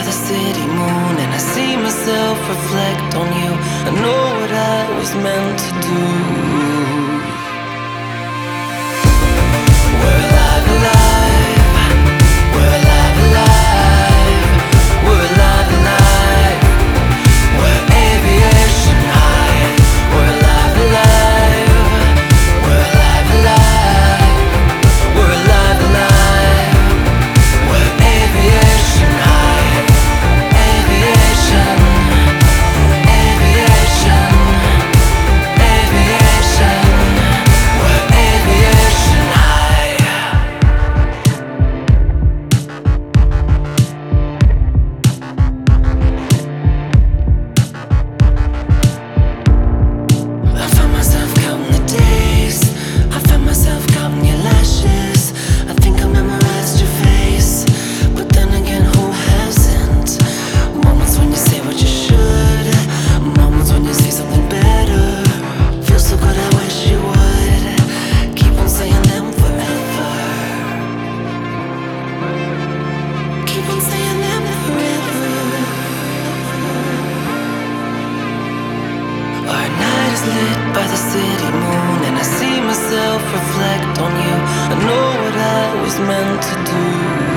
the city moon, and I see myself reflect on you. I know what I was meant to do. We're alive, alive. We're alive, alive. We're alive, alive. We're aviation high. We're alive, alive. We're alive, alive. We're alive, alive. We're aviation high. Aviation. Aviation. Aviation. We're aviation high. I find myself counting the days. I find myself counting your lashes. I think I memorized your face, but then again, who hasn't? Moments when you say what you should. Moments when you say something better. Feels so good, I wish you would. Keep on saying them forever. Keep on saying them forever. Our night is lit by the city moon, and I see myself reflect on you. I know what I was meant to do.